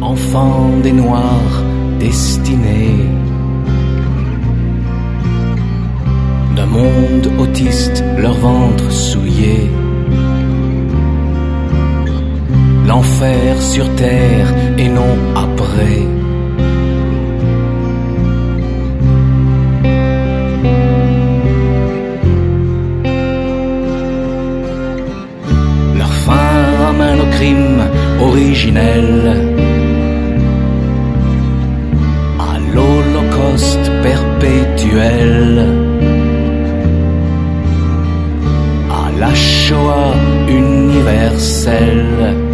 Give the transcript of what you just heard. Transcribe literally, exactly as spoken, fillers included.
enfants des Noirs destinés d'un monde autiste, leur ventre souillé. L'enfer sur terre et non après. Leur fin ramène au crime originel, à l'holocauste perpétuel, à la Shoah universelle.